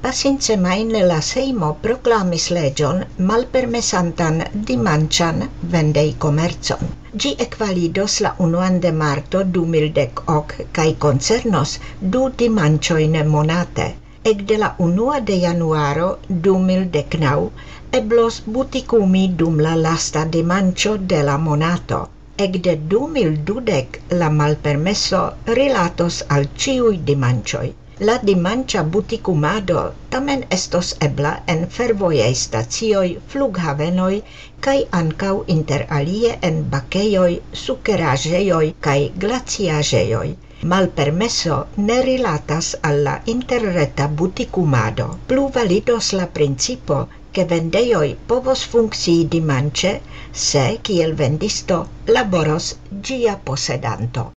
Pasinsemajne la Sejmo proklamis leĝon malpermesantan dimanĉan vendejkomercon. Ĝi ekvalidos la 1 de marto 2010 kaj koncernos 2 dimanĉojn monate. Ekde la 1 de januaro 2019 eblos butikumi dum la lasta dimanĉo de la monato. Ekde 2020 la malpermeso rilatos al ĉiuj dimanĉoj. La dimanĉa butikumado tamen estos ebla en fervojaj stacioj, flughavenoj kaj ankaŭ inter alie en bakejoj, sukeraĵejoj kaj glaciaĵejoj. Malpermeso ne rilatas al la interreta butikumado. Plu validos la principo, ke vendejoj povos funkcii dimanĉe, se kiel vendisto laboros ĝia posedanto.